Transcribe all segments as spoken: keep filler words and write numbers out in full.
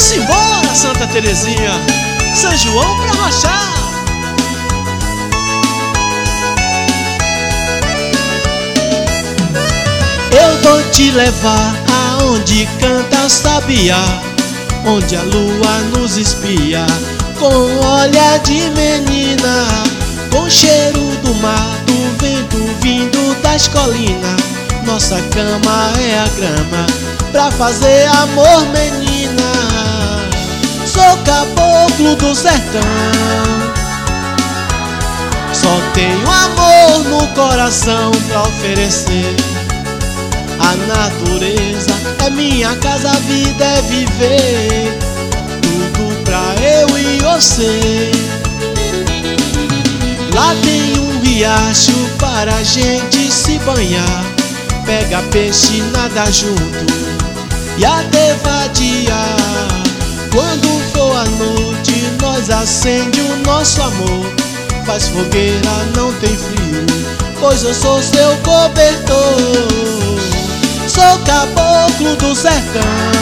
Simbora, Santa Terezinha, São João pra marchar. Eu vou te levar aonde canta o sabiá, onde a lua nos espia, com olhar de menina, com cheiro do mar, do vento vindo das colinas. Nossa cama é a grama pra fazer amor, menina. Sou caboclo do sertão, só tenho amor no coração pra oferecer. A natureza é minha casa, a vida é viver, tudo pra eu e você. Lá tem um riacho para a gente se banhar, pega peixe, nada junto e até vadiar. Quando for a noite, nós acende o nosso amor, faz fogueira, não tem frio, pois eu sou seu cobertor. Sou caboclo do sertão,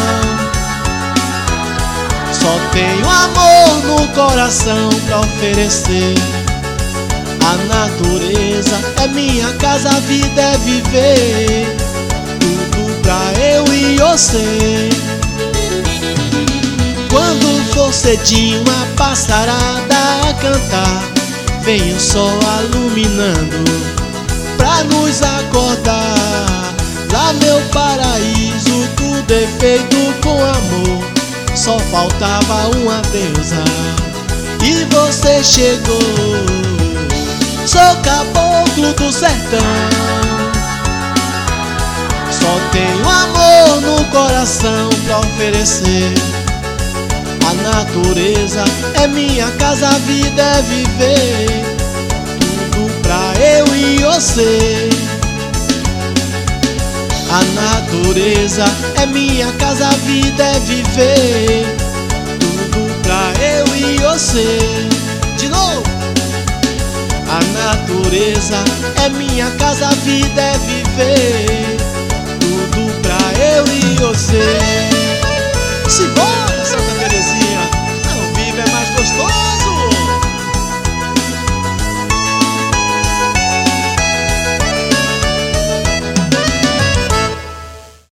só tenho amor no coração pra oferecer. A natureza é minha casa, a vida é viver, tudo pra eu e você. Quando for cedinho a passarada a cantar, vem o sol iluminando pra nos acordar. Lá meu paraíso tudo é feito com amor, só faltava uma deusa e você chegou. Sou caboclo do sertão, só tenho amor no coração pra oferecer. A natureza é minha casa, a vida é viver, tudo pra eu e você. A natureza é minha casa, a vida é viver, tudo pra eu e você. De novo! A natureza é minha casa, a vida é viver, tudo pra eu e você. Simbora!